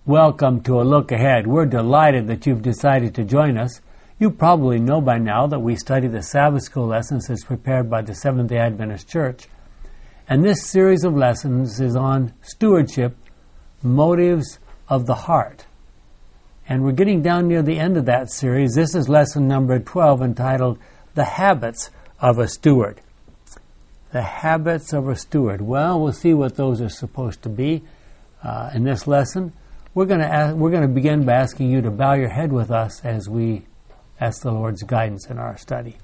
Welcome to A Look Ahead. We're delighted that you've decided to join us. You probably know by now that we study the Sabbath School lessons as prepared by the Seventh-day Adventist Church. And this series of lessons is on stewardship, motives of the heart. And we're getting down near the end of that series. This is lesson number 12, entitled The Habits of a Steward. The habits of a steward. Well, we'll see what those are supposed to be in this lesson. We're going to begin by asking you to bow your head with us as we ask the Lord's guidance in our study.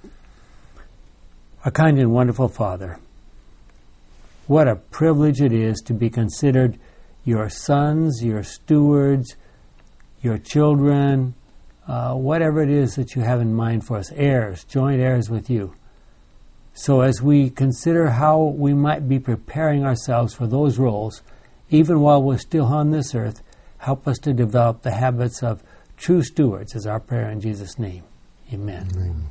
Our kind and wonderful Father, what a privilege it is to be considered your sons, your stewards, your children, whatever it is that you have in mind for us, heirs, joint heirs with you. So as we consider how we might be preparing ourselves for those roles, even while we're still on this earth, help us to develop the habits of true stewards, is our prayer in Jesus' name. Amen.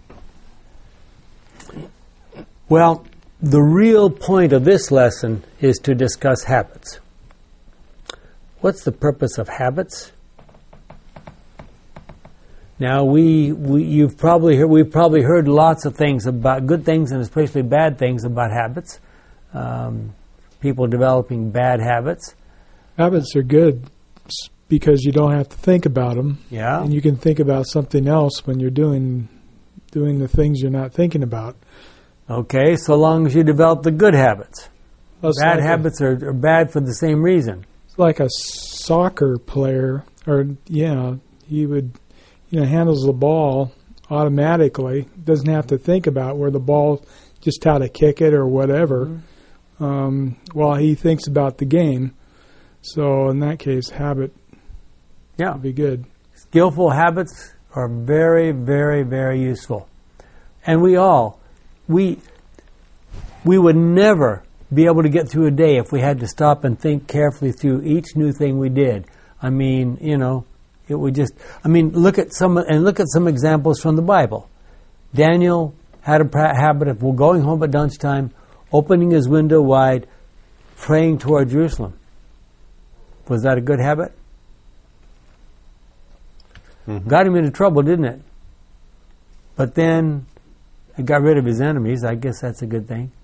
Amen. Well, the real point of this lesson is to discuss habits. What's the purpose of habits? Now, we've probably heard lots of things about good things and especially bad things about habits. People developing bad habits. Habits are good because you don't have to think about them. Yeah. And you can think about something else when you're doing the things you're not thinking about. Okay, so long as you develop the good habits. Bad like habits are bad for the same reason. It's like a soccer player, he would, handles the ball automatically, doesn't have to think about where the ball, just how to kick it or whatever. Mm-hmm. While he thinks about the game. So in that case, habit would be good. Skillful habits are very, very, very useful. And we would never be able to get through a day if we had to stop and think carefully through each new thing we did. I mean, it would just, look at some examples from the Bible. Daniel had a habit of going home at lunchtime, opening his window wide, praying toward Jerusalem. Was that a good habit? Mm-hmm. Got him into trouble, didn't it? But then it got rid of his enemies. I guess that's a good thing.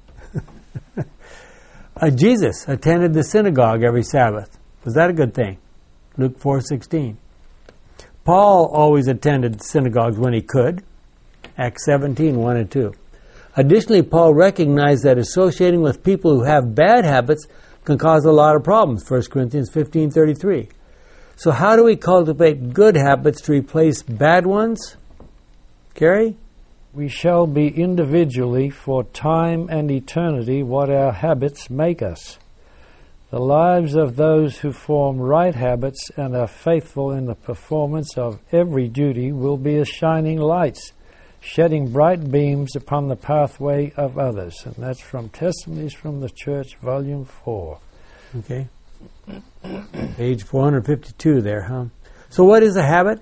Jesus attended the synagogue every Sabbath. Was that a good thing? Luke 4:16. Paul always attended synagogues when he could. Acts 17:1 and 2. Additionally, Paul recognized that associating with people who have bad habits can cause a lot of problems, 1 Corinthians 15:33. So how do we cultivate good habits to replace bad ones? Gary? We shall be individually for time and eternity what our habits make us. The lives of those who form right habits and are faithful in the performance of every duty will be as shining lights, shedding bright beams upon the pathway of others. And that's from Testimonies from the Church, Volume 4. Okay. Page 452 there, huh? So what is a habit?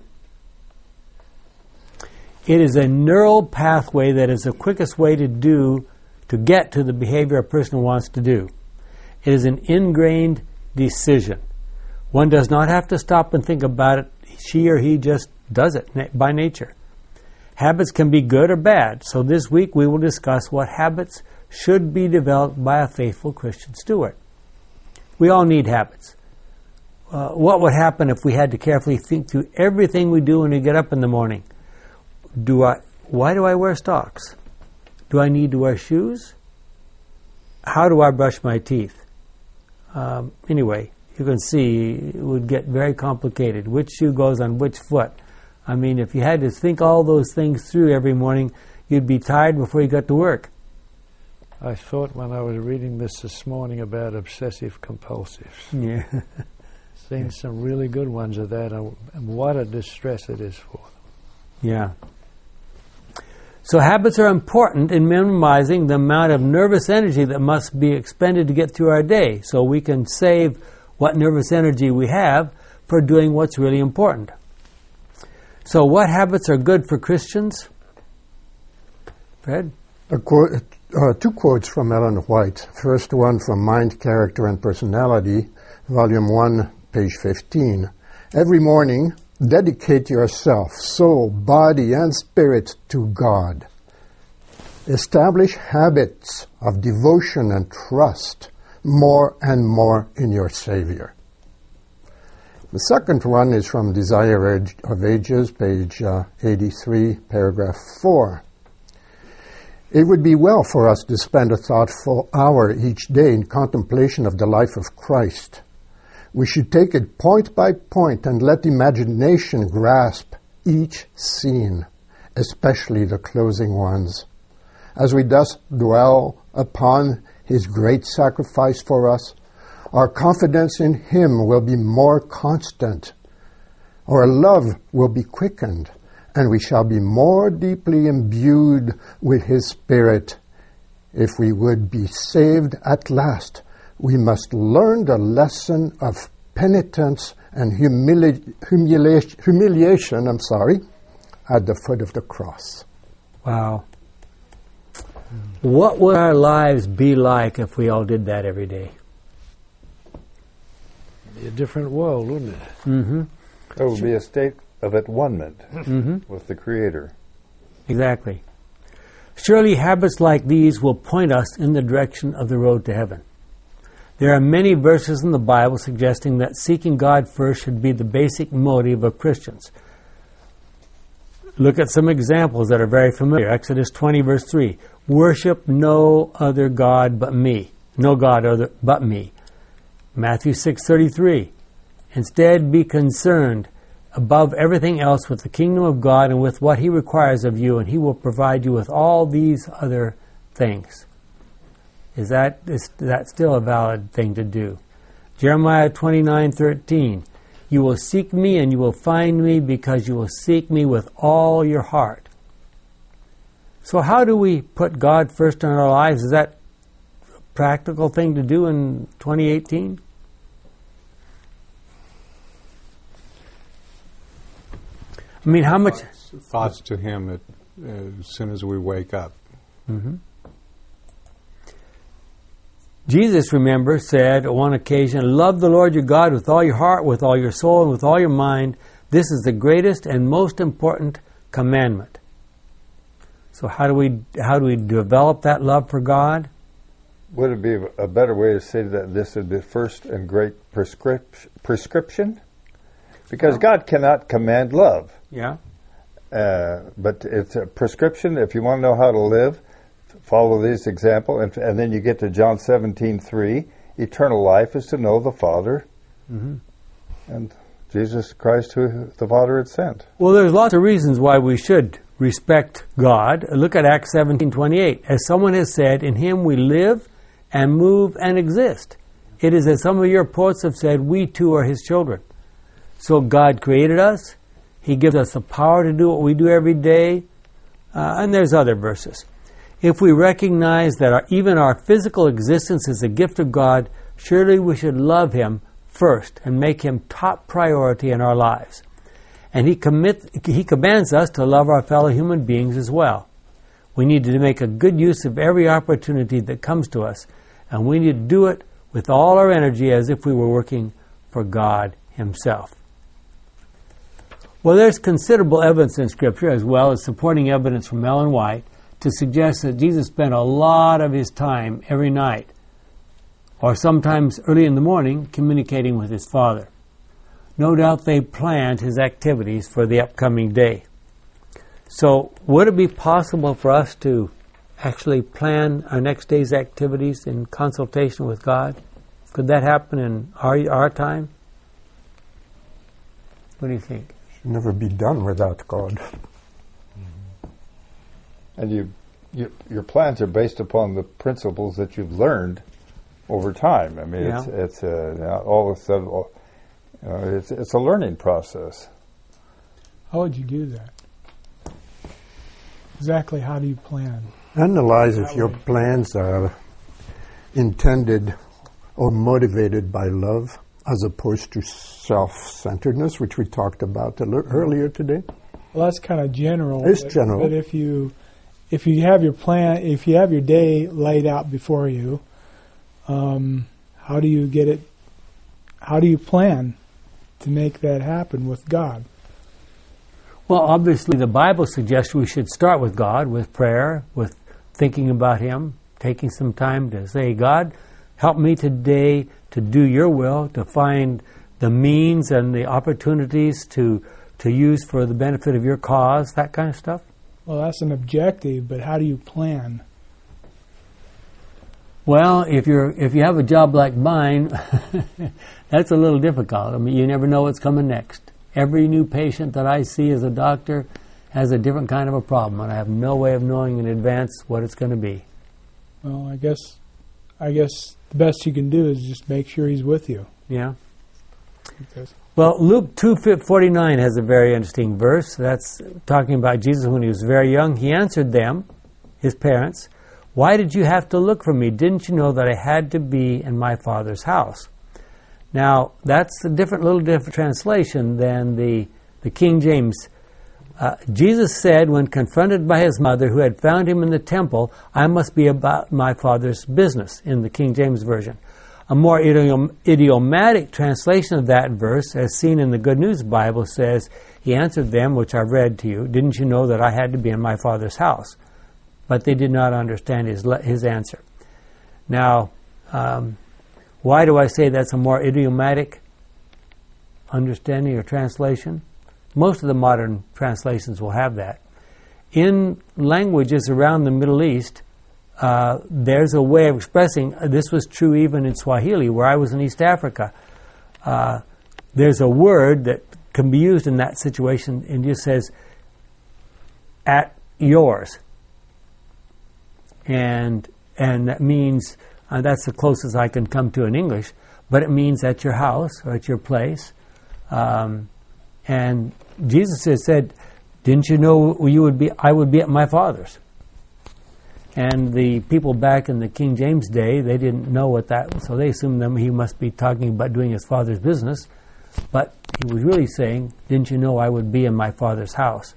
It is a neural pathway that is the quickest way to get to the behavior a person wants to do. It is an ingrained decision. One does not have to stop and think about it. She or he just does it by nature. Habits can be good or bad, so this week we will discuss what habits should be developed by a faithful Christian steward. We all need habits. What would happen if we had to carefully think through everything we do when we get up in the morning? Why do I wear socks? Do I need to wear shoes? How do I brush my teeth? Anyway, you can see it would get very complicated. Which shoe goes on which foot? If you had to think all those things through every morning, you'd be tired before you got to work. I thought when I was reading this morning about obsessive compulsives. Yeah. Seen some really good ones of that, and what a distress it is for them. Yeah. So habits are important in minimizing the amount of nervous energy that must be expended to get through our day, so we can save what nervous energy we have for doing what's really important. So what habits are good for Christians? Fred? Two quotes from Ellen White. First one from Mind, Character, and Personality, Volume 1, page 15. Every morning, dedicate yourself, soul, body, and spirit to God. Establish habits of devotion and trust more and more in your Savior. The second one is from Desire of Ages, page 83, paragraph 4. It would be well for us to spend a thoughtful hour each day in contemplation of the life of Christ. We should take it point by point and let imagination grasp each scene, especially the closing ones. As we thus dwell upon His great sacrifice for us, our confidence in Him will be more constant. Our love will be quickened, and we shall be more deeply imbued with His Spirit. If we would be saved at last, we must learn the lesson of penitence and humiliation at the foot of the cross. Wow. What would our lives be like if we all did that every day? Be a different world, wouldn't it? Mm-hmm. It would be a state of at-one-ment with the Creator. Exactly. Surely habits like these will point us in the direction of the road to heaven. There are many verses in the Bible suggesting that seeking God first should be the basic motive of Christians. Look at some examples that are very familiar. Exodus 20, verse 3. Worship no other God but me. No God other but me. Matthew 6:33. Instead, be concerned above everything else with the kingdom of God and with what He requires of you, and He will provide you with all these other things. Is that still a valid thing to do? Jeremiah 29:13. You will seek me and you will find me because you will seek me with all your heart. So how do we put God first in our lives? Is that a practical thing to do in 2018? I mean, how much... Thoughts to Him as soon as we wake up. Mm-hmm. Jesus, remember, said on one occasion, love the Lord your God with all your heart, with all your soul, and with all your mind. This is the greatest and most important commandment. So how do we develop that love for God? Would it be a better way to say that this is the first and great prescription? Because God cannot command love. Yeah. But it's a prescription. If you want to know how to live, follow this example, and then you get to John 17:3. Eternal life is to know the Father and Jesus Christ, who the Father had sent. Well, there's lots of reasons why we should respect God. Look at Acts 17:28. As someone has said, in Him we live and move and exist. It is as some of your poets have said, we too are His children. So God created us. He gives us the power to do what we do every day. And there's other verses. If we recognize that even our physical existence is a gift of God, surely we should love Him first and make Him top priority in our lives. And He commands us to love our fellow human beings as well. We need to make a good use of every opportunity that comes to us, and we need to do it with all our energy as if we were working for God Himself. Well, there's considerable evidence in Scripture, as well as supporting evidence from Ellen White, to suggest that Jesus spent a lot of His time every night, or sometimes early in the morning, communicating with His Father. No doubt they planned His activities for the upcoming day. So, would it be possible for us to actually plan our next day's activities in consultation with God? Could that happen in our time? What do you think? Should never be done without God. And your plans are based upon the principles that you've learned over time. I mean, Yeah. it's all of a sudden, it's a learning process. How would you do that? Exactly how do you plan? Analyze if your plans are intended or motivated by love as opposed to self-centeredness, which we talked about earlier today. Well, that's kind of general. It's general. But if you have your plan, if you have your day laid out before you, how do you get it? How do you plan to make that happen with God? Well, obviously the Bible suggests we should start with God, with prayer, with thinking about Him, taking some time to say, God, help me today to do your will, to find the means and the opportunities to use for the benefit of your cause, that kind of stuff. Well, that's an objective, but how do you plan? Well, if you have a job like mine, that's a little difficult. I mean, you never know what's coming next. Every new patient that I see as a doctor has a different kind of a problem, and I have no way of knowing in advance what it's going to be. Well, I guess the best you can do is just make sure He's with you. Yeah. Because Well, Luke 2:49 has a very interesting verse. That's talking about Jesus when he was very young. He answered them, his parents, "Why did you have to look for me? Didn't you know that I had to be in my Father's house?" Now, that's a little different translation than the King James. Jesus said, when confronted by his mother, who had found him in the temple, "I must be about my Father's business," in the King James Version. A more idiomatic translation of that verse, as seen in the Good News Bible, says, "He answered them," which I've read to you, "Didn't you know that I had to be in my Father's house?" But they did not understand his answer. Now, why do I say that's a more idiomatic understanding or translation? Most of the modern translations will have that. In languages around the Middle East, there's a way of expressing, this was true even in Swahili, where I was in East Africa. There's a word that can be used in that situation, and just says, "at yours." And that means, that's the closest I can come to in English, but it means at your house or at your place. And Jesus has said, "Didn't you know I would be at my Father's?" And the people back in the King James day, they didn't know what that was, so they assumed that he must be talking about doing his Father's business. But he was really saying, "Didn't you know I would be in my Father's house?"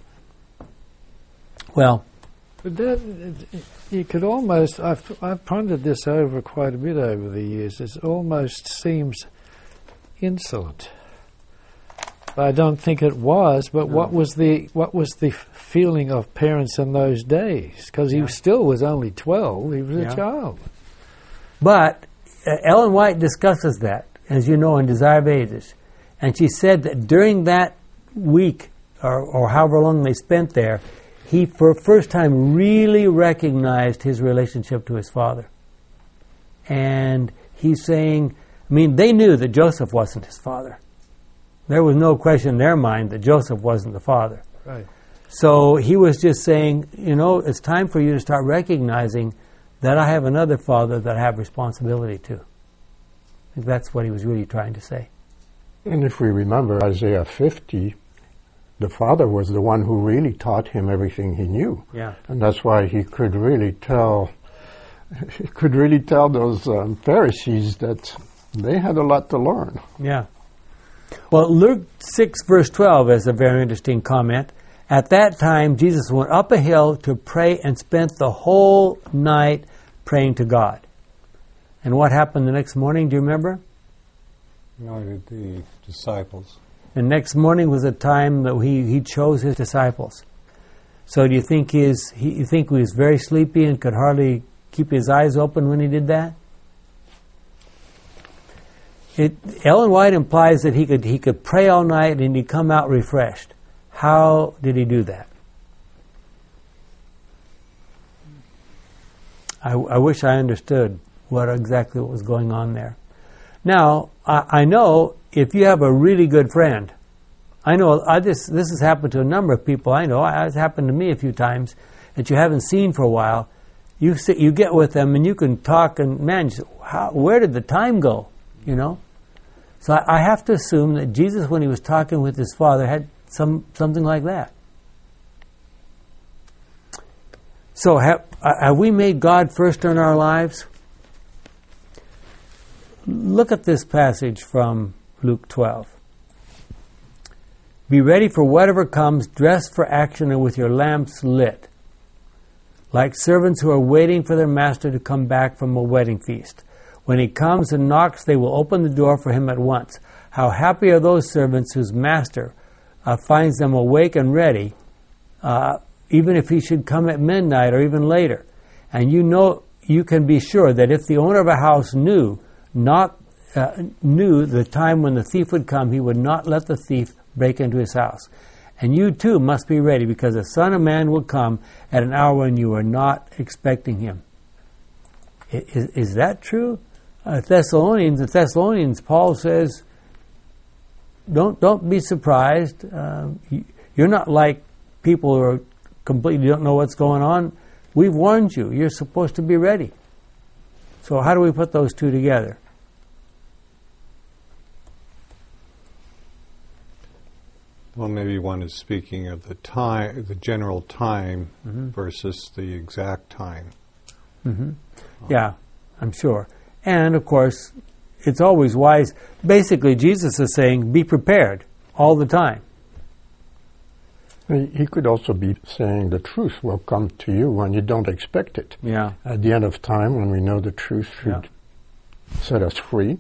Well, But that, you could almost, I've pondered this over quite a bit over the years. It almost seems insolent. I don't think it was, but No. what was the feeling of parents in those days? Because he still was only 12; he was a child. But Ellen White discusses that, as you know, in Desire of Ages, and she said that during that week, or however long they spent there, he, for the first time, really recognized his relationship to his father. And he's saying, they knew that Joseph wasn't his father. There was no question in their mind that Joseph wasn't the father. Right. So he was just saying, it's time for you to start recognizing that I have another father that I have responsibility to. I think that's what he was really trying to say. And if we remember Isaiah 50, the father was the one who really taught him everything he knew. Yeah. And that's why he could really tell those Pharisees that they had a lot to learn. Yeah. Well, Luke 6, verse 12 is a very interesting comment. At that time, Jesus went up a hill to pray and spent the whole night praying to God. And what happened the next morning, do you remember? Anointed the disciples. The next morning was a time that he chose his disciples. So do you think he was very sleepy and could hardly keep his eyes open when he did that? Ellen White implies that he could pray all night and he'd come out refreshed. How did he do that? I wish I understood what was going on there. Now, I know if you have a really good friend, this has happened to a number of people I know. It's happened to me a few times that you haven't seen for a while. You get with them and you can talk and where did the time go? So I have to assume that Jesus, when he was talking with his Father, had something like that. So have we made God first in our lives? Look at this passage from Luke 12. "Be ready for whatever comes, dressed for action and with your lamps lit, like servants who are waiting for their master to come back from a wedding feast. When he comes and knocks, they will open the door for him at once. How happy are those servants whose master finds them awake and ready, even if he should come at midnight or even later. And you can be sure that if the owner of a house knew the time when the thief would come, he would not let the thief break into his house. And you too must be ready, because the Son of Man will come at an hour when you are not expecting him. Is that true? Thessalonians, Paul says, don't be surprised. You're not like people who are completely don't know what's going on. We've warned you. You're supposed to be ready. So how do we put those two together? Well, maybe one is speaking of the time, the general time, versus the exact time. Yeah, I'm sure. And, of course, it's always wise. Basically, Jesus is saying, be prepared all the time. He could also be saying the truth will come to you when you don't expect it. Yeah. At the end of time, when we know the truth should set us free.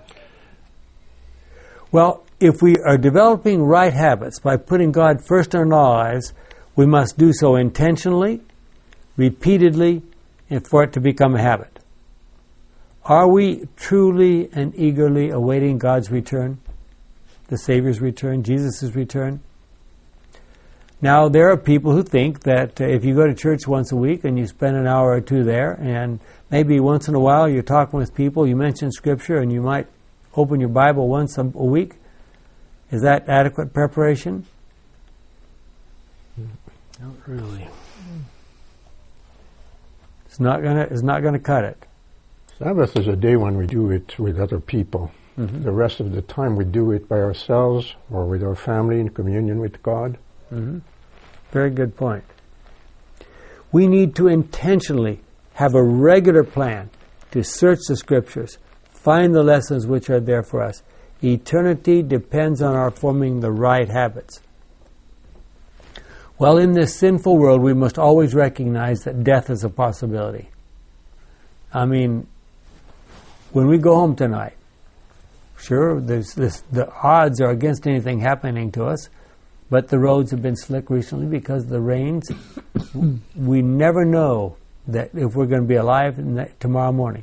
Well, if we are developing right habits by putting God first in our lives, we must do so intentionally, repeatedly, and for it to become a habit. Are we truly and eagerly awaiting God's return, the Savior's return, Jesus' return? Now, there are people who think that if you go to church once a week and you spend an hour or two there, and maybe once in a while you're talking with people, you mention Scripture, and you might open your Bible once a week, is that adequate preparation? Not really. It's not gonna cut it. Sabbath is a day when we do it with other people. The rest of the time we do it by ourselves or with our family in communion with God. Very good point. We need to intentionally have a regular plan to search the Scriptures, find the lessons which are there for us. Eternity depends on our forming the right habits. Well, in this sinful world, we must always recognize that death is a possibility. I mean, when we go home tonight, sure, the odds are against anything happening to us, but the roads have been slick recently because of the rains. We never know that if we're going to be alive tomorrow morning.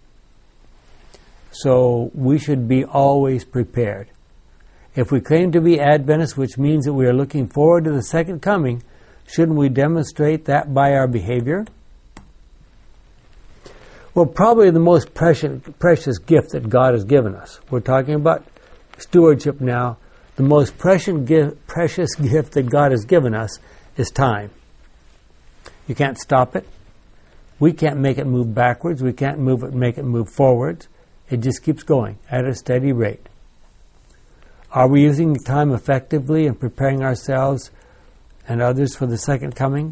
So we should be always prepared. If we claim to be Adventists, which means that we are looking forward to the second coming, shouldn't we demonstrate that by our behavior? Well, probably the most precious gift that God has given us. We're talking about stewardship now. The most precious gift that God has given us is time. You can't stop it. We can't make it move backwards. We can't make it move forwards. It just keeps going at a steady rate. Are we using time effectively and preparing ourselves and others for the second coming?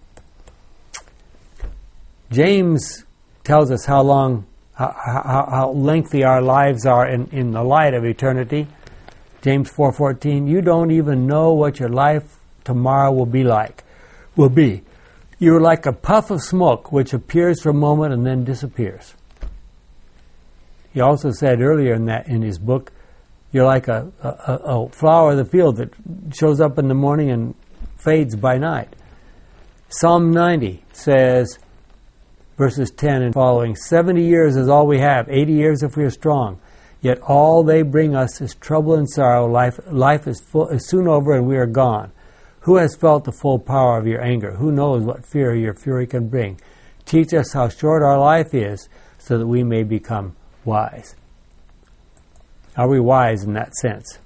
James tells us how lengthy our lives are in the light of eternity. James 4:14, you don't even know what your life tomorrow will be. You're like a puff of smoke which appears for a moment and then disappears. He also said earlier in his book, you're like a flower of the field that shows up in the morning and fades by night. Psalm 90 says, verses 10 and following, 70 years is all we have, 80 years if we are strong. Yet all they bring us is trouble and sorrow. Life is soon over and we are gone. Who has felt the full power of your anger? Who knows what fear your fury can bring? Teach us how short our life is so that we may become wise. Are we wise in that sense?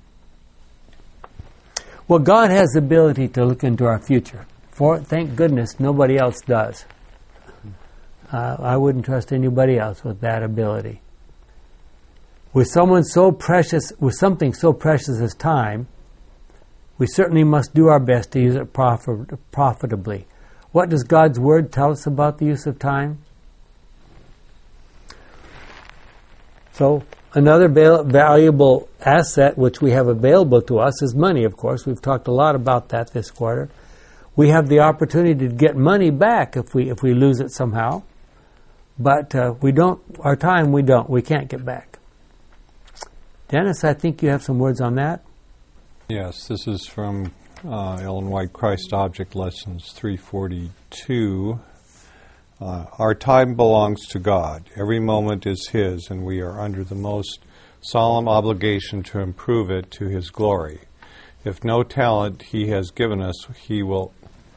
Well, God has the ability to look into our future. For thank goodness nobody else does. I wouldn't trust anybody else with that ability. With something so precious as time, we certainly must do our best to use it profitably. What does God's Word tell us about the use of time? So, another valuable asset which we have available to us is money, of course. We've talked a lot about that this quarter. We have the opportunity to get money back if we lose it somehow. But we can't get back. Dennis, I think you have some words on that. Yes, this is from Ellen White, Christ Object Lessons 342. Our time belongs to God. Every moment is His, and we are under the most solemn obligation to improve it to His glory. If no talent He has given us, will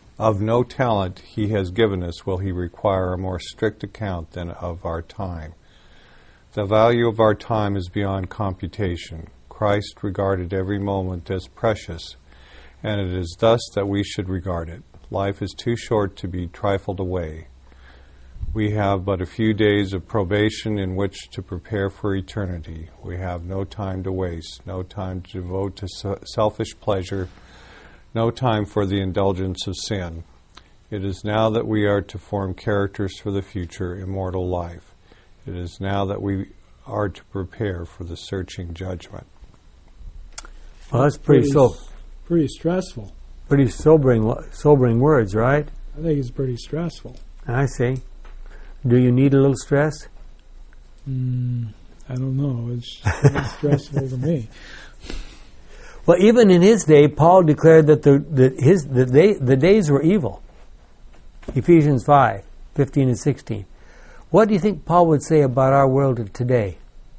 He require a more strict account than of our time. The value of our time is beyond computation. Christ regarded every moment as precious, and it is thus that we should regard it. Life is too short to be trifled away. We have but a few days of probation in which to prepare for eternity. We have no time to waste, no time to devote to selfish pleasure, no time for the indulgence of sin. It is now that we are to form characters for the future, immortal life. It is now that we are to prepare for the searching judgment. Well, that's pretty stressful. Pretty sobering words, right? I think it's pretty stressful. I see. Do you need a little stress? I don't know. It's stressful to me. Well, even in his day, Paul declared that the days were evil. Ephesians 5:15 and 16. What do you think Paul would say about our world today?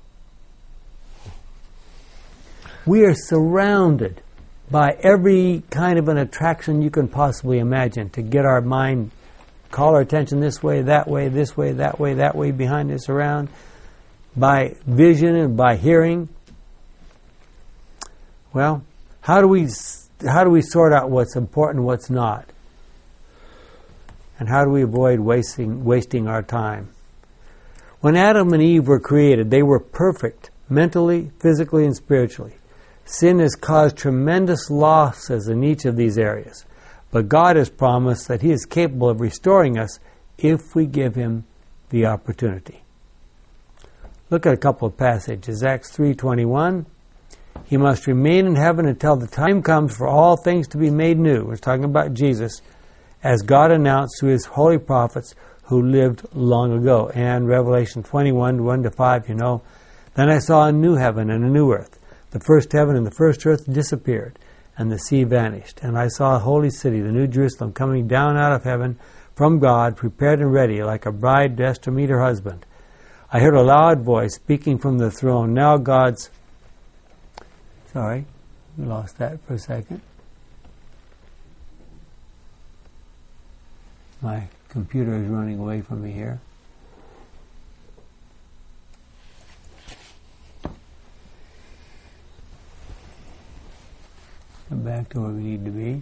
We are surrounded by every kind of an attraction you can possibly imagine to get our mind, call our attention this way, that way, this way, that way, behind us, around, by vision and by hearing. Well, how do we sort out what's important and what's not? And how do we avoid wasting our time? When Adam and Eve were created, they were perfect, mentally, physically, and spiritually. Sin has caused tremendous losses in each of these areas. But God has promised that He is capable of restoring us if we give Him the opportunity. Look at a couple of passages. Acts 3:21. He must remain in heaven until the time comes for all things to be made new. We're talking about Jesus, as God announced to His holy prophets who lived long ago. And Revelation 21, 1-5, you know. Then I saw a new heaven and a new earth. The first heaven and the first earth disappeared, and the sea vanished. And I saw a holy city, the New Jerusalem, coming down out of heaven from God, prepared and ready, like a bride dressed to meet her husband. I heard a loud voice speaking from the throne. Now God's... Sorry, we lost that for a second. My computer is running away from me here. Come back to where we need to be.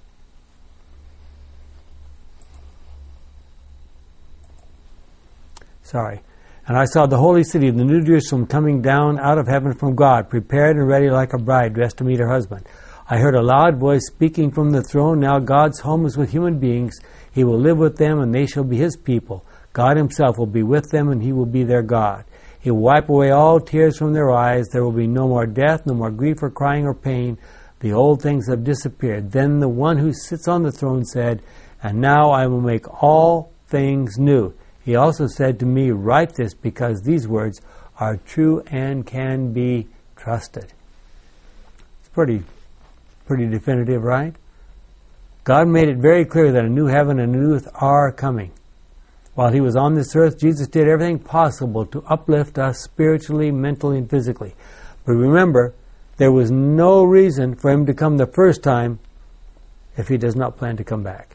Sorry. And I saw the holy city, the New Jerusalem, coming down out of heaven from God, prepared and ready like a bride dressed to meet her husband. I heard a loud voice speaking from the throne. Now God's home is with human beings. He will live with them, and they shall be His people. God Himself will be with them, and He will be their God. He will wipe away all tears from their eyes. There will be no more death, no more grief or crying or pain. The old things have disappeared. Then the one who sits on the throne said, and now I will make all things new. He also said to me, write this, because these words are true and can be trusted. It's pretty definitive, right? God made it very clear that a new heaven and a new earth are coming. While He was on this earth, Jesus did everything possible to uplift us spiritually, mentally, and physically. But remember, there was no reason for Him to come the first time if He does not plan to come back.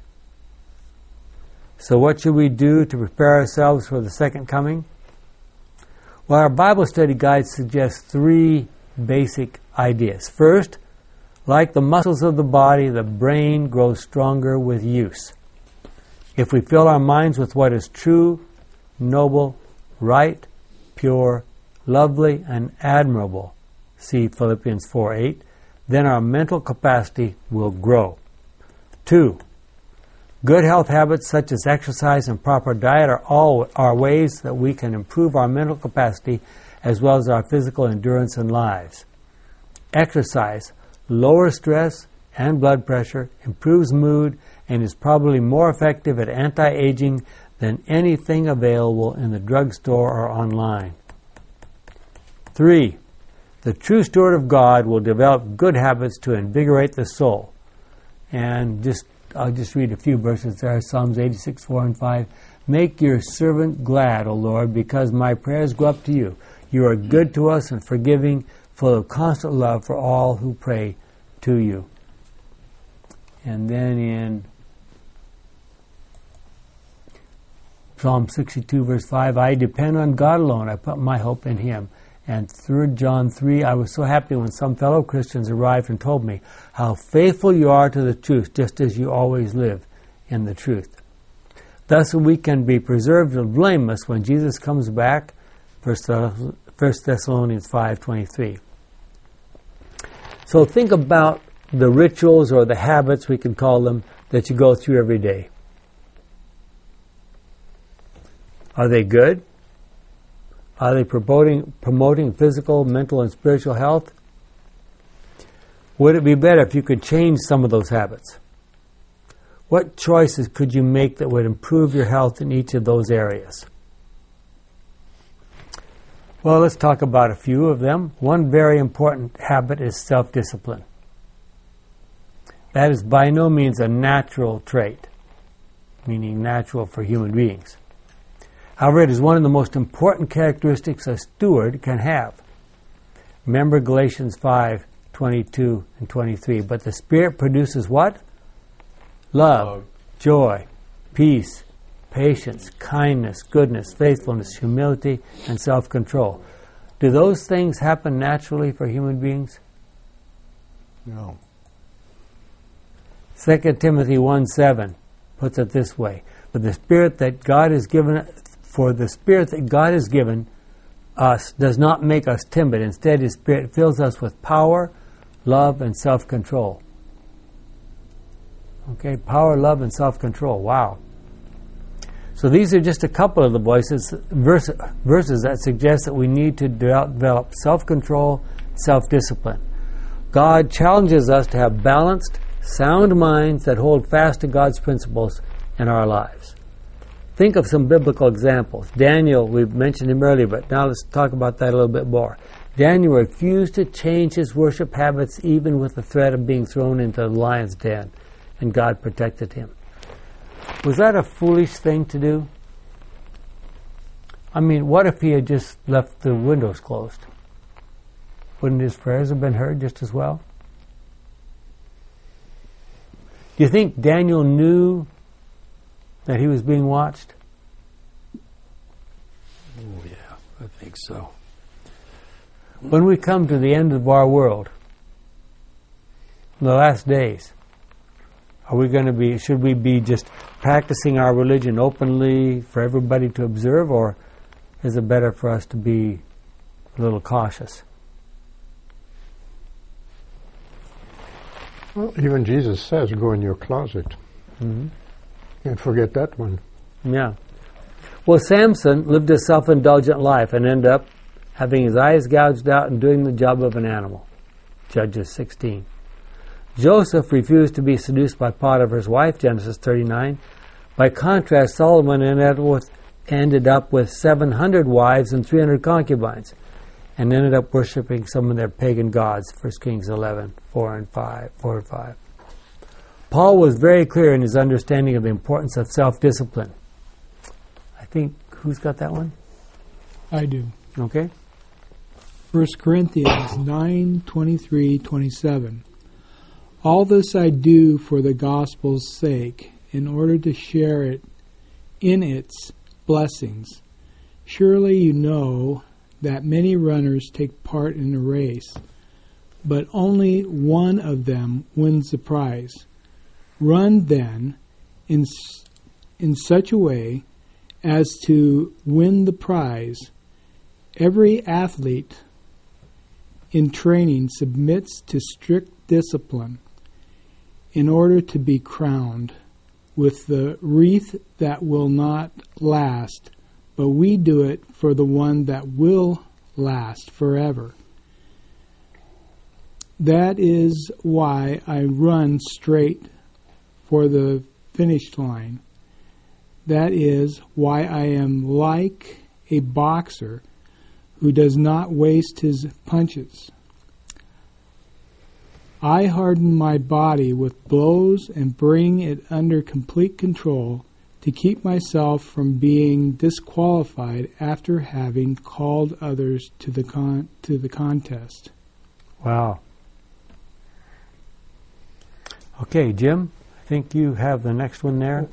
So what should we do to prepare ourselves for the second coming? Well, our Bible study guide suggests 3 basic ideas. First, like the muscles of the body, the brain grows stronger with use. If we fill our minds with what is true, noble, right, pure, lovely, and admirable, see Philippians 4:8, then our mental capacity will grow. 2, good health habits such as exercise and proper diet are ways that we can improve our mental capacity as well as our physical endurance and lives. Exercise lowers stress and blood pressure, improves mood, and is probably more effective at anti-aging than anything available in the drugstore or online. 3, The true steward of God will develop good habits to invigorate the soul. And I'll just read a few verses there. Psalms 86, 4 and 5. Make your servant glad, O Lord, because my prayers go up to you. You are good to us and forgiving, full of constant love for all who pray to you. And then in Psalm 62, verse 5, I depend on God alone. I put my hope in Him. And 3 John 3, I was so happy when some fellow Christians arrived and told me how faithful you are to the truth, just as you always live in the truth. Thus we can be preserved and blameless when Jesus comes back, 1 Thessalonians 5:23. So think about the rituals or the habits, we can call them, that you go through every day. Are they good? Are they promoting physical, mental, and spiritual health? Would it be better if you could change some of those habits? What choices could you make that would improve your health in each of those areas? Well, let's talk about a few of them. One very important habit is self-discipline. That is by no means a natural trait, meaning natural for human beings. However, it is one of the most important characteristics a steward can have. Remember Galatians 5:22 and 23. But the Spirit produces what? Love, joy, peace, patience, kindness, goodness, faithfulness, humility, and self-control. Do those things happen naturally for human beings? No. 2 Timothy 1:7 puts it this way: For the Spirit that God has given us does not make us timid. Instead, His Spirit fills us with power, love, and self-control. Okay, power, love, and self-control. Wow. So these are just a couple of the verses that suggest that we need to develop self-control, self-discipline. God challenges us to have balanced, sound minds that hold fast to God's principles in our lives. Think of some biblical examples. Daniel, we've mentioned him earlier, but now let's talk about that a little bit more. Daniel refused to change his worship habits even with the threat of being thrown into the lion's den, and God protected him. Was that a foolish thing to do? I mean, what if he had just left the windows closed? Wouldn't his prayers have been heard just as well? Do you think Daniel knew that he was being watched? Oh, yeah, I think so. When we come to the end of our world, in the last days, should we be just practicing our religion openly for everybody to observe, or is it better for us to be a little cautious? Well, even Jesus says, go in your closet. Mm-hmm. Can't forget that one. Yeah. Well, Samson lived a self-indulgent life and ended up having his eyes gouged out and doing the job of an animal. Judges 16. Joseph refused to be seduced by Potiphar's wife, Genesis 39. By contrast, Solomon ended up with 700 wives and 300 concubines, and ended up worshiping some of their pagan gods, 1 Kings 11, 4 and 5. Paul was very clear in his understanding of the importance of self-discipline. I think, who's got that one? I do. Okay. 1 Corinthians 9:23-27. All this I do for the gospel's sake, in order to share it in its blessings. Surely you know that many runners take part in a race, but only one of them wins the prize. Run then in such a way as to win the prize. Every athlete in training submits to strict discipline in order to be crowned with the wreath that will not last, but we do it for the one that will last forever. That is why I run straight for the finish line. That is why I am like a boxer who does not waste his punches. I harden my body with blows and bring it under complete control to keep myself from being disqualified after having called others to the contest. Wow. Okay, Jim, I think you have the next one there.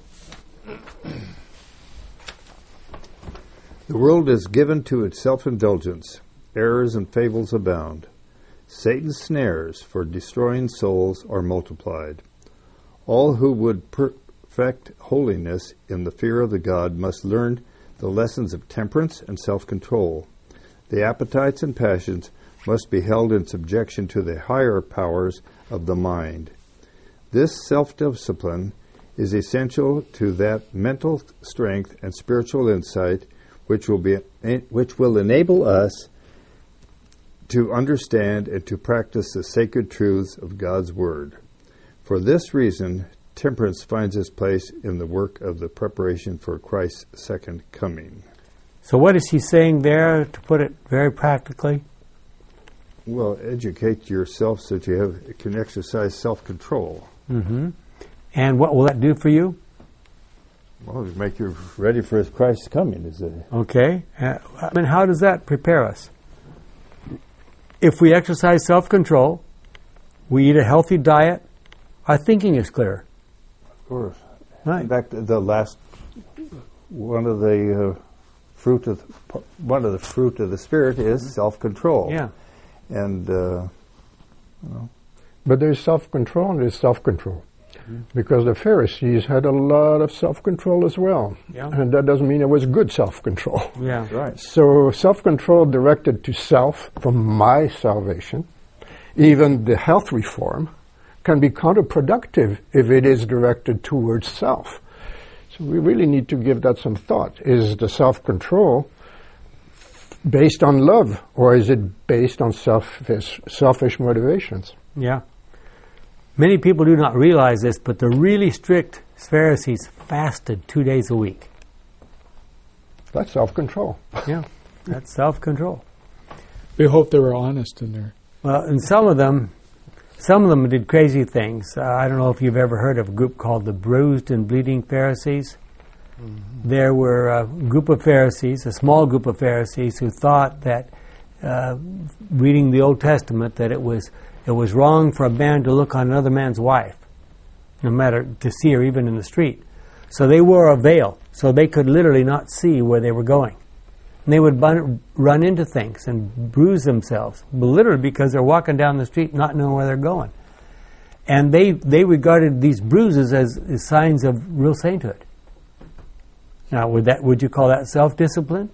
The world is given to its self-indulgence. Errors and fables abound. Satan's snares for destroying souls are multiplied. All who would perfect holiness in the fear of the God must learn the lessons of temperance and self-control. The appetites and passions must be held in subjection to the higher powers of the mind. This self-discipline is essential to that mental strength and spiritual insight which will enable us to understand and to practice the sacred truths of God's Word. For this reason, temperance finds its place in the work of the preparation for Christ's second coming. So what is he saying there, to put it very practically? Well, educate yourself so that you can exercise self-control. Mm-hmm. And what will that do for you? Well, to make you ready for Christ's coming. Okay. How does that prepare us? If we exercise self-control, we eat a healthy diet, our thinking is clear. Of course. Right. In fact, the last one of the fruit of the Spirit is self-control. Yeah. And But there's self-control and there's self-control. Because the Pharisees had a lot of self-control as well. Yeah. And that doesn't mean it was good self-control. Yeah. right. So self-control directed to self, from my salvation, even the health reform, can be counterproductive if it is directed towards self. So we really need to give that some thought. Is the self-control based on love, or is it based on selfish motivations? Yeah. Many people do not realize this, but the really strict Pharisees fasted 2 days a week. That's self-control. Yeah, that's self-control. We hope they were honest in there. Well, and some of them did crazy things. I don't know if you've ever heard of a group called the Bruised and Bleeding Pharisees. Mm-hmm. There were a group of Pharisees, a small group of Pharisees, who thought that, reading the Old Testament, that it was wrong for a man to look on another man's wife, no matter to see her even in the street. So they wore a veil, so they could literally not see where they were going. And they would run into things and bruise themselves, literally because they're walking down the street not knowing where they're going. And they regarded these bruises as signs of real sainthood. Now, would you call that self-discipline?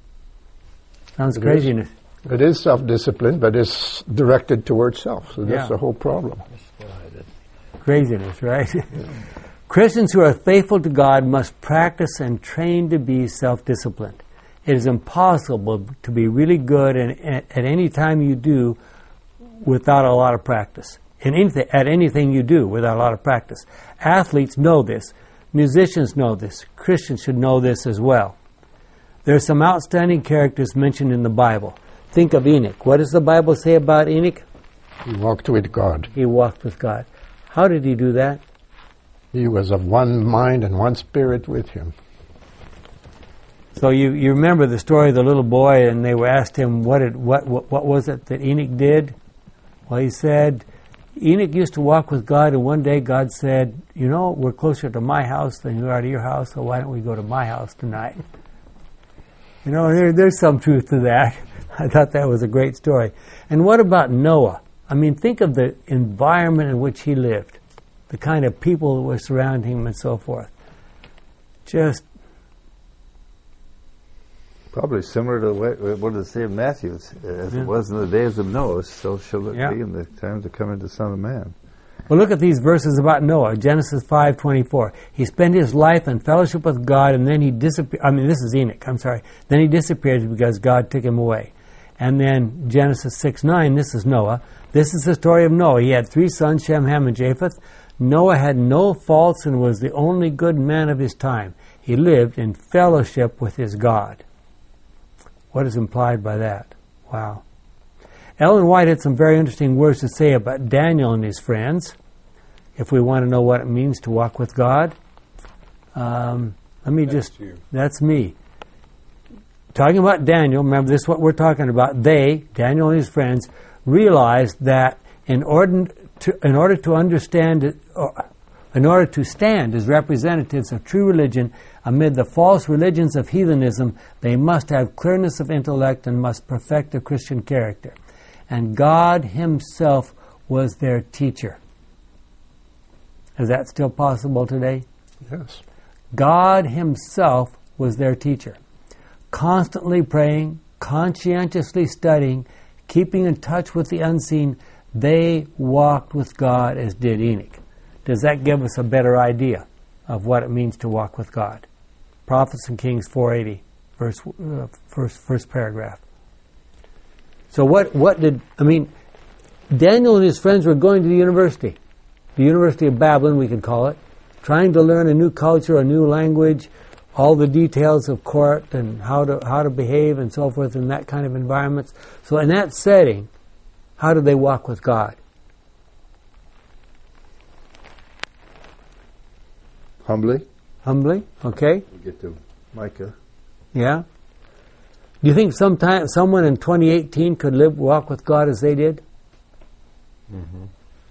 Sounds craziness. It is self-discipline, but it's directed towards self. So that's Yeah. the whole problem. Craziness, right? Christians who are faithful to God must practice and train to be self-disciplined. It is impossible to be really good at any time you do without a lot of practice. At anything you do without a lot of practice. Athletes know this. Musicians know this. Christians should know this as well. There are some outstanding characters mentioned in the Bible. Think of Enoch. What does the Bible say about Enoch? He walked with God. He walked with God. How did he do that? He was of one mind and one spirit with him. So you remember the story of the little boy, and they were asked him what was it that Enoch did? Well, he said Enoch used to walk with God, and one day God said, "You know, we're closer to my house than you are to your house, so why don't we go to my house tonight?" You know, there's some truth to that. I thought that was a great story. And what about Noah? I mean, think of the environment in which he lived, the kind of people that were surrounding him and so forth. Just Probably similar to what it says in Matthew, as it was in the days of Noah, so shall it be in the times to come into the Son of Man. Well, look at these verses about Noah. Genesis 5:24. He spent his life in fellowship with God, and then he disappeared. I mean, this is Enoch. I'm sorry. Then he disappeared because God took him away. And then Genesis 6:9. This is Noah. This is the story of Noah. He had 3 sons, Shem, Ham, and Japheth. Noah had no faults and was the only good man of his time. He lived in fellowship with his God. What is implied by that? Wow. Ellen White had some very interesting words to say about Daniel and his friends, if we want to know what it means to walk with God. That's me. Talking about Daniel, remember this is what we're talking about. They, Daniel and his friends, realized that in order to stand as representatives of true religion amid the false religions of heathenism, they must have clearness of intellect and must perfect the Christian character. And God Himself was their teacher. Is that still possible today? Yes. God Himself was their teacher. Constantly praying, conscientiously studying, keeping in touch with the unseen, they walked with God as did Enoch. Does that give us a better idea of what it means to walk with God? Prophets and Kings 480, first paragraph. So Daniel and his friends were going to the University of Babylon, we could call it, trying to learn a new culture, a new language, all the details of court and how to behave and so forth in that kind of environments. So in that setting, how do they walk with God? Humbly. Humbly, okay. We get to Micah. Yeah. Do you think someone in 2018 could walk with God as they did? Mm-hmm.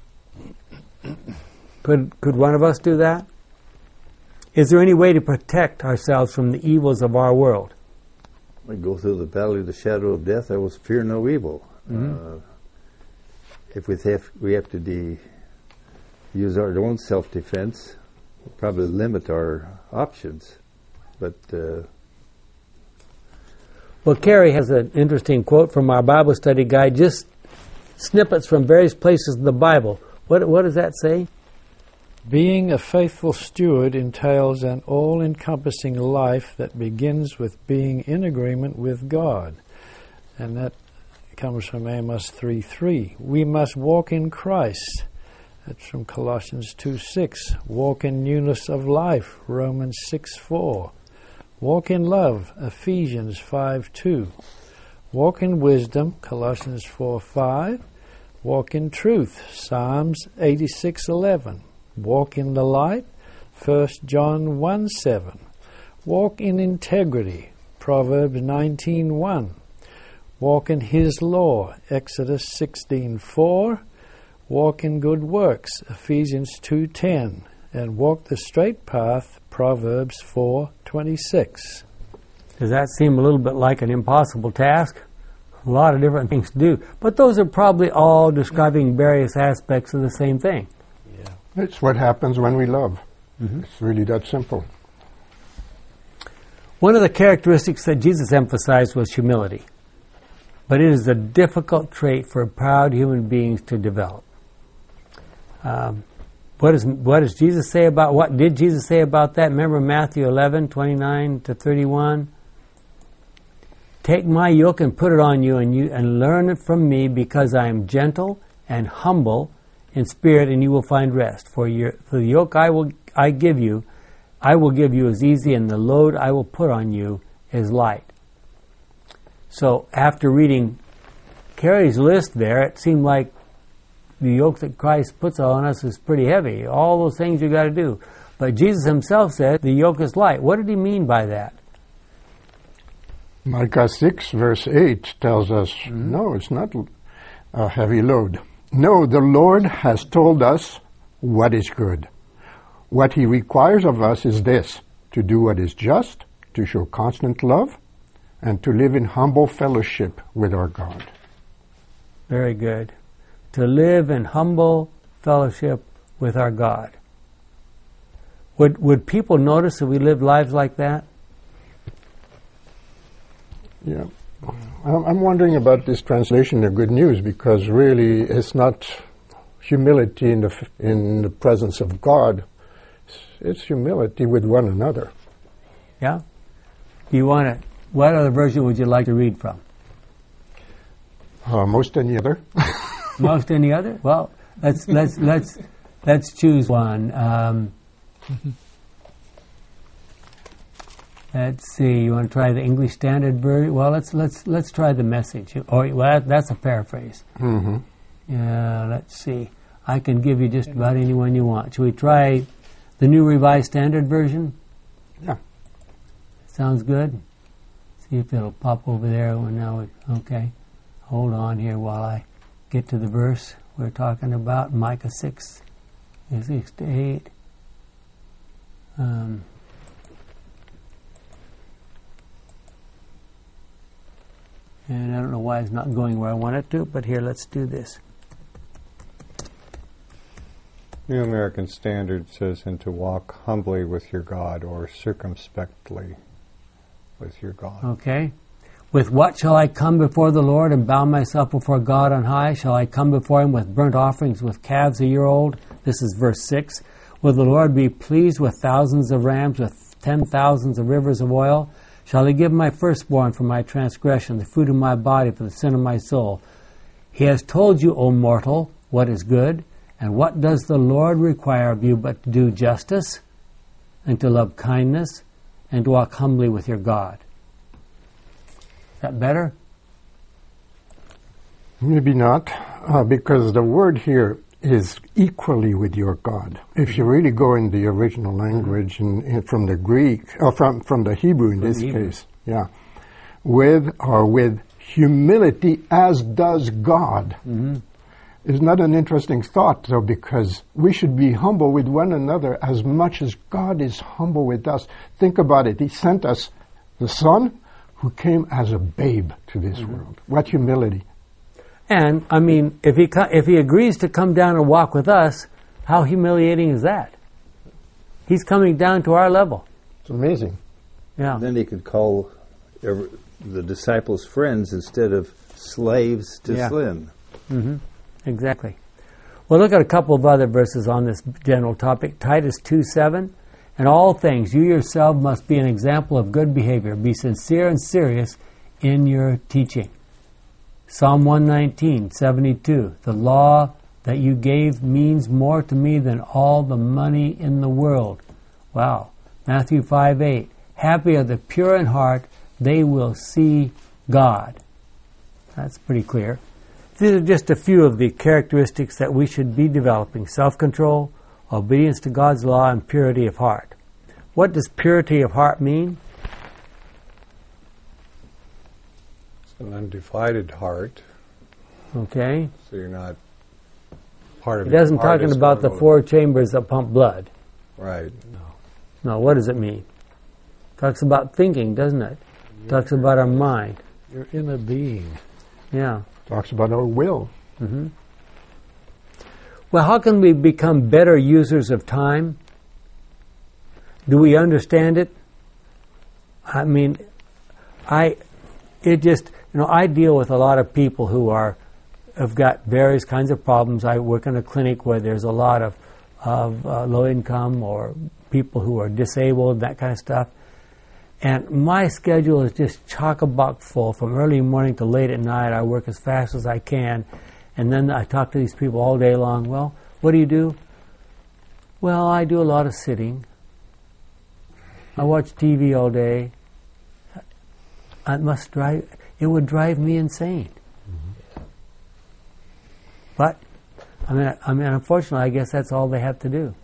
Could one of us do that? Is there any way to protect ourselves from the evils of our world? We go through the valley of the shadow of death, I will fear no evil. Mm-hmm. If we have to use our own self-defense, we'll probably limit our options. But well, Carrie has an interesting quote from our Bible study guide, just snippets from various places in the Bible. What does that say? Being a faithful steward entails an all-encompassing life that begins with being in agreement with God. And that comes from Amos 3:3. We must walk in Christ. That's from Colossians 2:6. Walk in newness of life, Romans 6:4. Walk in love, Ephesians 5:2. Walk in wisdom, Colossians 4:5. Walk in truth, Psalms 86:11. Walk in the light, 1 John 1:7. Walk in integrity, Proverbs 19:1. Walk in His law, Exodus 16:4. Walk in good works, Ephesians 2:10. And walk the straight path, Proverbs 4:26. Does that seem a little bit like an impossible task? A lot of different things to do. But those are probably all describing various aspects of the same thing. It's what happens when we love. Mm-hmm. It's really that simple. One of the characteristics that Jesus emphasized was humility. But it is a difficult trait for proud human beings to develop. What does Jesus say about, what did Jesus say about that? Remember Matthew 11:29-31? Take my yoke and put it on you and learn it from me, because I am gentle and humble in spirit, and you will find rest. For the yoke I will give you is easy, and the load I will put on you is light. So after reading Carrie's list there, it seemed like the yoke that Christ puts on us is pretty heavy. All those things you got to do. But Jesus Himself said the yoke is light. What did He mean by that? Micah 6 verse 8 tells us, no, it's not a heavy load. No, the Lord has told us what is good. What He requires of us is this: to do what is just, to show constant love, and to live in humble fellowship with our God. Very good. To live in humble fellowship with our God. Would people notice if we lived lives like that? Yeah. I'm wondering about this translation of Good News, because really it's not humility in the presence of God. It's humility with one another. Yeah? Do you want to? What other version would you like to read from? Most any other. Most any other? Well, let's choose one. Let's see. You want to try the English Standard Version? Well, let's try the Message. Oh, well, that's a paraphrase. Mm-hmm. Yeah. Let's see. I can give you just about any one you want. Should we try the New Revised Standard Version? Yeah. Sounds good. See if it'll pop over there. Now, okay. Hold on here while I get to the verse we're talking about. Micah 6, 6 to 8. And I don't know why it's not going where I want it to, but here, let's do this. New American Standard says, and to walk humbly with your God, or circumspectly with your God. Okay. With what shall I come before the Lord and bow myself before God on high? Shall I come before him with burnt offerings, with calves a year old? This is verse 6. Will the Lord be pleased with thousands of rams, with 10,000s of rivers of oil? Shall he give my firstborn for my transgression, the fruit of my body for the sin of my soul? He has told you, O mortal, what is good, and what does the Lord require of you but to do justice, and to love kindness, and to walk humbly with your God? Is that better? Maybe not, because the word here is equally with your God. If you really go in the original language and from the Greek, or from the Hebrew in this case, yeah, with humility as does God. Mm-hmm. Is not an interesting thought, though, because we should be humble with one another as much as God is humble with us. Think about it. He sent us the Son who came as a babe to this world. What humility. And, I mean, if he agrees to come down and walk with us, how humiliating is that? He's coming down to our level. It's amazing. Yeah. And then he could call the disciples friends instead of slaves to sin. Mm-hmm. Exactly. Well, look at a couple of other verses on this general topic. Titus 2:7. In all things, you yourself must be an example of good behavior. Be sincere and serious in your teaching. Psalm 119:72. The law that you gave means more to me than all the money in the world. Wow. Matthew 5:8. Happy are the pure in heart, they will see God. That's pretty clear. These are just a few of the characteristics that we should be developing: self-control, obedience to God's law, and purity of heart. What does purity of heart mean? It's an undivided heart. Okay. So you're not part of It doesn't heart talking is about the going four chambers that pump blood. Right. No, what does it mean? Talks about thinking, doesn't it? Talks about our mind. Your inner being. Yeah. Talks about our will. Mm-hmm. Well, how can we become better users of time? Do we understand it? I mean, I deal with a lot of people who have got various kinds of problems. I work in a clinic where there's a lot of low income or people who are disabled, that kind of stuff. And my schedule is just chock-a-block full. From early morning to late at night, I work as fast as I can. And then I talk to these people all day long. Well, what do you do? Well, I do a lot of sitting. I watch TV all day. It would drive me insane. Mm-hmm. But, I mean, unfortunately, I guess that's all they have to do.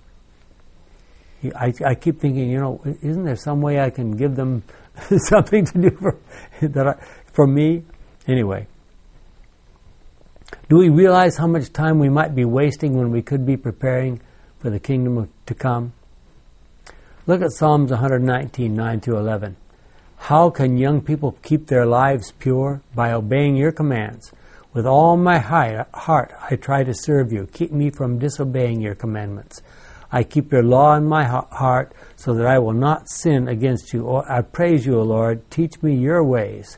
I keep thinking, isn't there some way I can give them something to do for me? Anyway. Do we realize how much time we might be wasting when we could be preparing for the kingdom to come? Look at Psalms 119, 9-11. How can young people keep their lives pure? By obeying your commands. With all my heart I try to serve you. Keep me from disobeying your commandments. I keep your law in my heart so that I will not sin against you. I praise you, O Lord. Teach me your ways.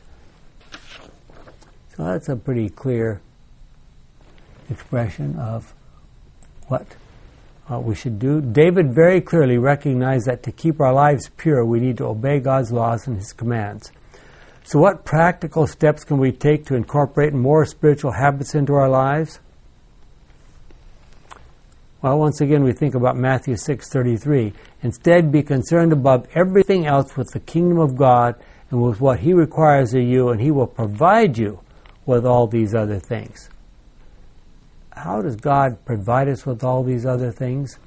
So that's a pretty clear expression of what we should do. David very clearly recognized that to keep our lives pure, we need to obey God's laws and His commands. So what practical steps can we take to incorporate more spiritual habits into our lives? Well, once again, we think about Matthew 6:33. Instead, be concerned above everything else with the kingdom of God and with what He requires of you, and He will provide you with all these other things. How does God provide us with all these other things?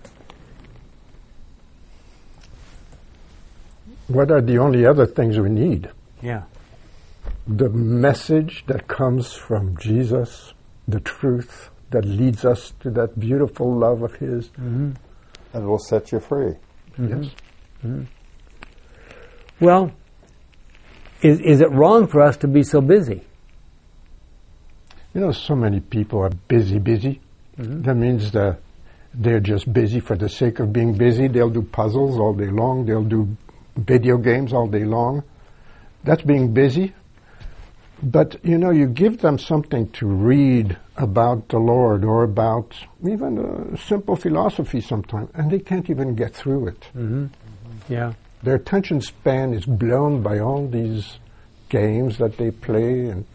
What are the only other things we need? Yeah. The message that comes from Jesus, the truth that leads us to that beautiful love of His. Mm-hmm. And will set you free. Mm-hmm. Yes. Mm-hmm. Well, is it wrong for us to be so busy? You know, so many people are busy. Mm-hmm. That means that they're just busy for the sake of being busy. They'll do puzzles all day long. They'll do video games all day long. That's being busy. But, you know, you give them something to read about the Lord or about even a simple philosophy sometimes, and they can't even get through it. Mm-hmm. Yeah. Their attention span is blown by all these games that they play and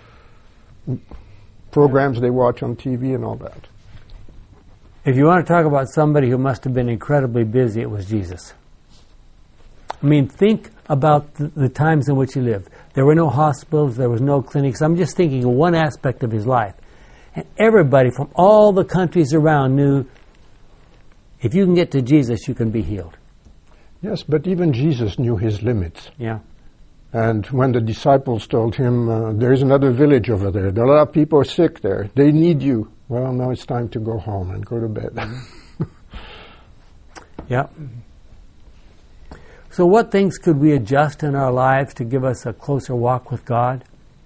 programs they watch on TV and all that. If you want to talk about somebody who must have been incredibly busy, it was Jesus. I mean, think about the times in which He lived. There were no hospitals, there was no clinics. I'm just thinking of one aspect of His life. And everybody from all the countries around knew if you can get to Jesus, you can be healed. Yes, but even Jesus knew His limits. Yeah. And when the disciples told Him, there's another village over there, a lot of people are sick there, they need you. Well, now it's time to go home and go to bed. Yeah. So what things could we adjust in our lives to give us a closer walk with God?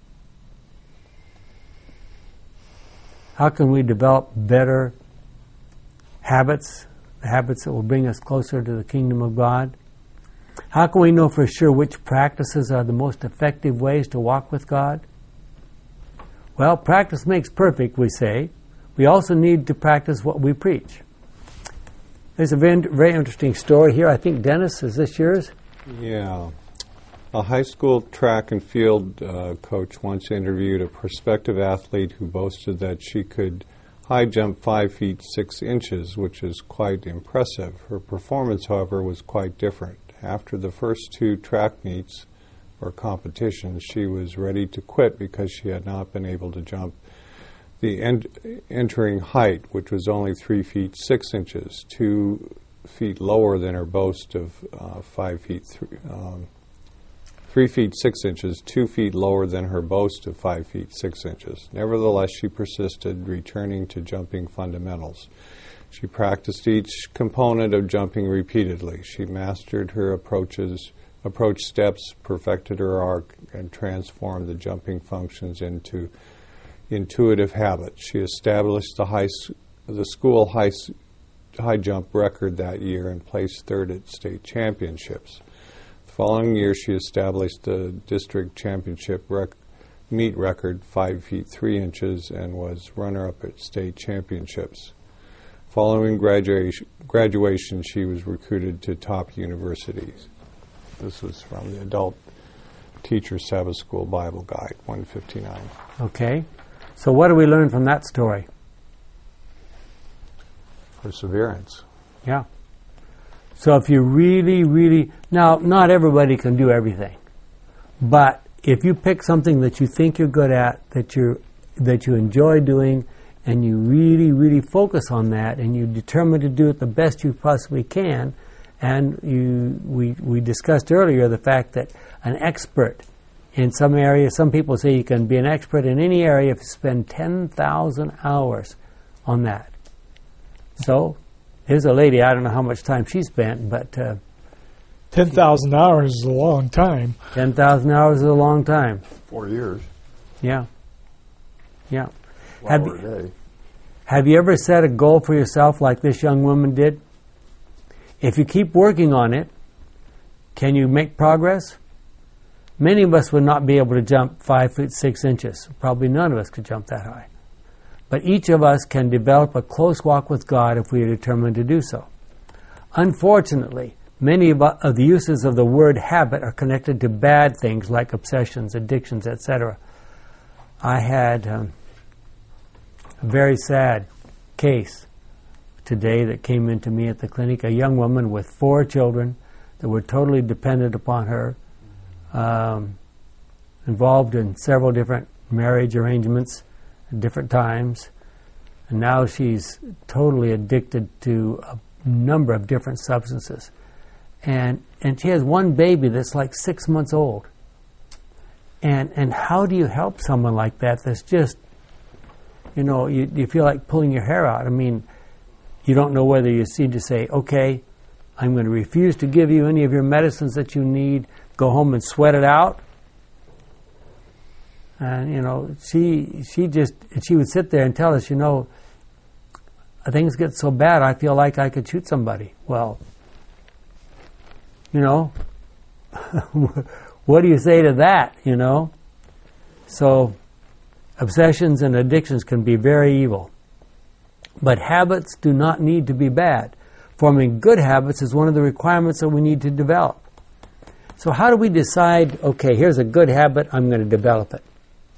How can we develop better habits, habits that will bring us closer to the kingdom of God? How can we know for sure which practices are the most effective ways to walk with God? Well, practice makes perfect, we say. We also need to practice what we preach. There's a very interesting story here. I think, Dennis, is this yours? Yeah. A high school track and field coach once interviewed a prospective athlete who boasted that she could high jump 5 feet 6 inches, which is quite impressive. Her performance, however, was quite different. After the first 2 track meets or competitions, she was ready to quit because she had not been able to jump the entering height, which was only 3 feet 6 inches, 2 feet lower than her boast of 3 feet 6 inches, 2 feet lower than her boast of 5 feet 6 inches. Nevertheless, she persisted, returning to jumping fundamentals. She practiced each component of jumping repeatedly. She mastered her approach steps, perfected her arc, and transformed the jumping functions into intuitive habits. She established the school high jump record that year and placed 3rd at state championships. The following year, she established the district championship meet record, 5 feet 3 inches, and was runner-up at state championships. Following graduation, she was recruited to top universities. This was from the Adult Teacher Sabbath School Bible Guide, 159. Okay. So what do we learn from that story? Perseverance. Yeah. So if you really, now not everybody can do everything, but if you pick something that you think you're good at, that you enjoy doing, and you really focus on that, and you determine to do it the best you possibly can, and we discussed earlier the fact that an expert in some area, some people say you can be an expert in any area if you spend 10,000 hours on that. So, here's a lady, I don't know how much time she spent, but 10,000 hours is a long time. 10,000 hours is a long time. 4 years. Yeah. Yeah. Day. Have you ever set a goal for yourself like this young woman did? If you keep working on it, can you make progress? Many of us would not be able to jump 5 feet 6 inches. Probably none of us could jump that high. But each of us can develop a close walk with God if we are determined to do so. Unfortunately, many of the uses of the word habit are connected to bad things like obsessions, addictions, etc. I had a very sad case today that came into me at the clinic, a young woman with 4 children that were totally dependent upon her, involved in several different marriage arrangements at different times, and now she's totally addicted to a number of different substances. And she has one baby that's like 6 months old. And how do you help someone like that that's just, you feel like pulling your hair out? I mean, you don't know whether you need to say, okay, I'm going to refuse to give you any of your medicines that you need, go home and sweat it out. And, she would sit there and tell us, things get so bad, I feel like I could shoot somebody. Well, what do you say to that, So, obsessions and addictions can be very evil. But habits do not need to be bad. Forming good habits is one of the requirements that we need to develop. So how do we decide, okay, here's a good habit, I'm going to develop it?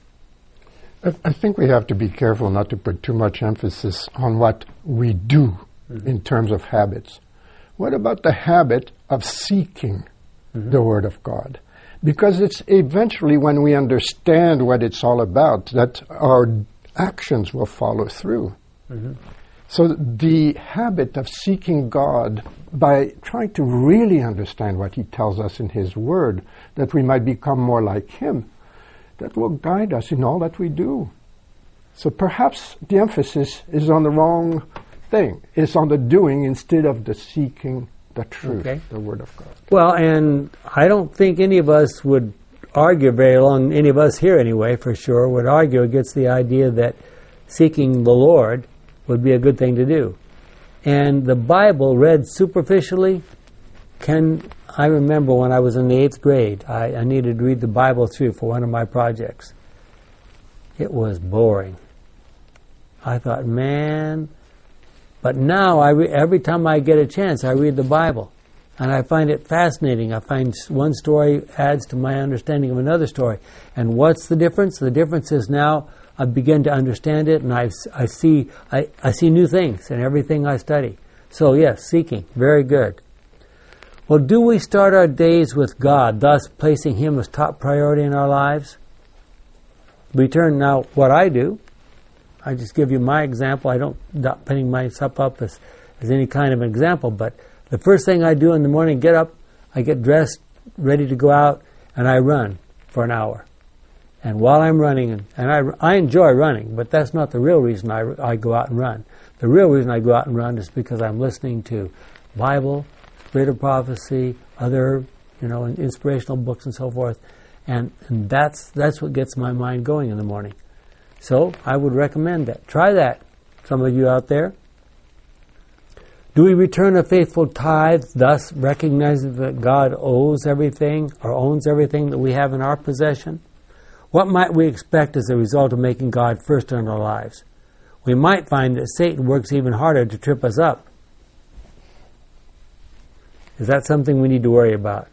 I think we have to be careful not to put too much emphasis on what we do in terms of habits. What about the habit of seeking the Word of God? Because it's eventually when we understand what it's all about that our actions will follow through. So the habit of seeking God by trying to really understand what He tells us in His Word, that we might become more like Him, that will guide us in all that we do. So perhaps the emphasis is on the wrong thing. It's on the doing instead of the seeking the truth, the Word of God. Well, and I don't think any of us would argue very long, any of us here anyway, for sure, would argue against the idea that seeking the Lord would be a good thing to do. And the Bible read superficially I remember when I was in the 8th grade, I needed to read the Bible through for one of my projects. It was boring. I thought, man, but now every time I get a chance, I read the Bible. And I find it fascinating. I find one story adds to my understanding of another story. And what's the difference? The difference is now I begin to understand it, and I see new things in everything I study. So yes, seeking, very good. Well, do we start our days with God, thus placing Him as top priority in our lives? Return now what I do. I just give you my example. I don't putting myself up as any kind of an example, but the first thing I do in the morning, get up, I get dressed, ready to go out, and I run for an hour. And while I'm running, and I enjoy running, but that's not the real reason I go out and run. The real reason I go out and run is because I'm listening to Bible, Spirit of Prophecy, other, inspirational books and so forth. And that's what gets my mind going in the morning. So I would recommend that. Try that, some of you out there. Do we return a faithful tithe, thus recognizing that God owes everything or owns everything that we have in our possession? What might we expect as a result of making God first in our lives? We might find that Satan works even harder to trip us up. Is that something we need to worry about?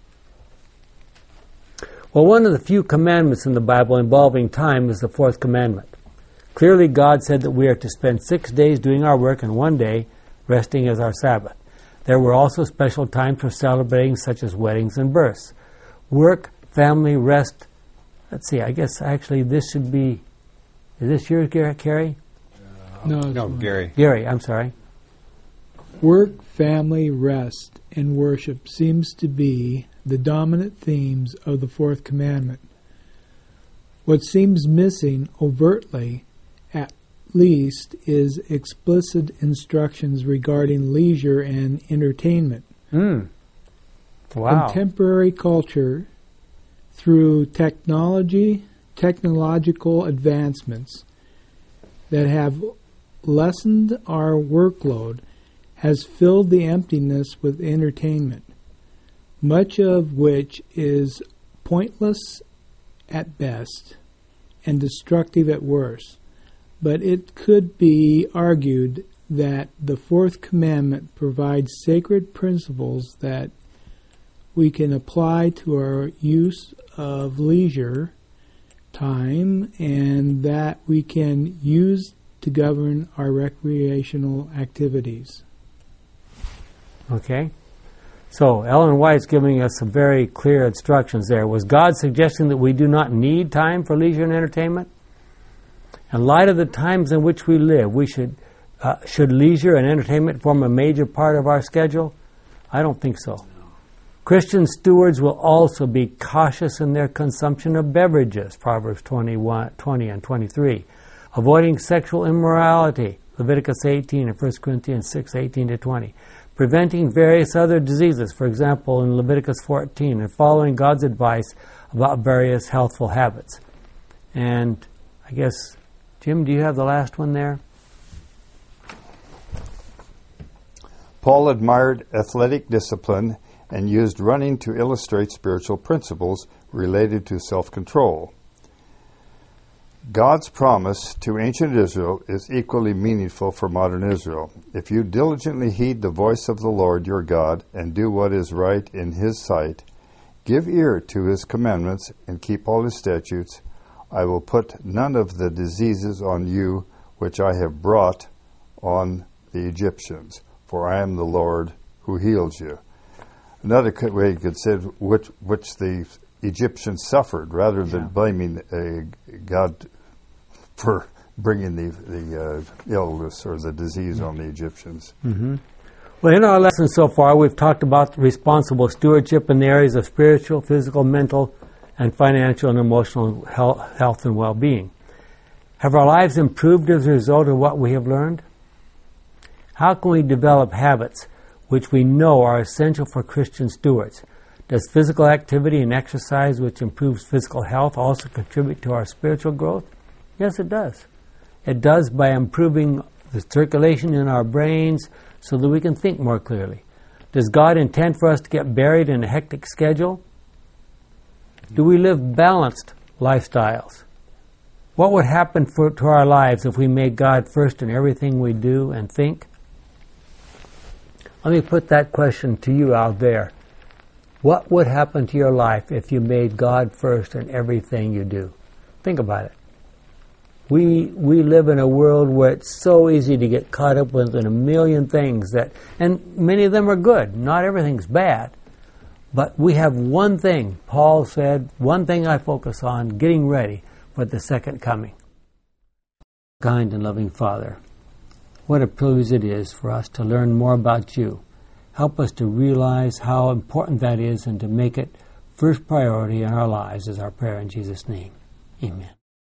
Well, one of the few commandments in the Bible involving time is the 4th commandment. Clearly, God said that we are to spend 6 days doing our work and 1 day resting as our Sabbath. There were also special times for celebrating, such as weddings and births. Work, family, rest. Let's see, I guess actually this should be... Is this yours, Carrie? No, Gary. Gary, I'm sorry. Work, family, rest, and worship seems to be the dominant themes of the 4th commandment. What seems missing overtly, at least, is explicit instructions regarding leisure and entertainment. Wow. Contemporary culture, through technological advancements that have lessened our workload, has filled the emptiness with entertainment, much of which is pointless at best and destructive at worst. But it could be argued that the 4th commandment provides sacred principles that we can apply to our use of leisure time, and that we can use to govern our recreational activities. Okay? So, Ellen White's giving us some very clear instructions there. Was God suggesting that we do not need time for leisure and entertainment? In light of the times in which we live, we should leisure and entertainment form a major part of our schedule? I don't think so. Christian stewards will also be cautious in their consumption of beverages, Proverbs 20 and 23. Avoiding sexual immorality, Leviticus 18 and 1 Corinthians 6, 18 to 20. Preventing various other diseases, for example, in Leviticus 14, and following God's advice about various healthful habits. And I guess, Jim, do you have the last one there? Paul admired athletic discipline and used running to illustrate spiritual principles related to self-control. God's promise to ancient Israel is equally meaningful for modern Israel. If you diligently heed the voice of the Lord your God and do what is right in His sight, give ear to His commandments and keep all His statutes, I will put none of the diseases on you which I have brought on the Egyptians, for I am the Lord who heals you. Another way you could say which the Egyptians suffered, rather than blaming God for bringing the illness or the disease on the Egyptians. Mm-hmm. Well, in our lesson so far, we've talked about responsible stewardship in the areas of spiritual, physical, mental, and financial and emotional health and well-being. Have our lives improved as a result of what we have learned? How can we develop habits which we know are essential for Christian stewards? Does physical activity and exercise, which improves physical health, also contribute to our spiritual growth? Yes, it does. It does by improving the circulation in our brains so that we can think more clearly. Does God intend for us to get buried in a hectic schedule? Do we live balanced lifestyles? What would happen to our lives if we made God first in everything we do and think? Let me put that question to you out there. What would happen to your life if you made God first in everything you do? Think about it. We live in a world where it's so easy to get caught up with a million things and many of them are good. Not everything's bad. But we have one thing, Paul said, one thing I focus on, getting ready for the second coming. Kind and loving Father, what a privilege it is for us to learn more about you. Help us to realize how important that is and to make it first priority in our lives is our prayer in Jesus' name. Amen.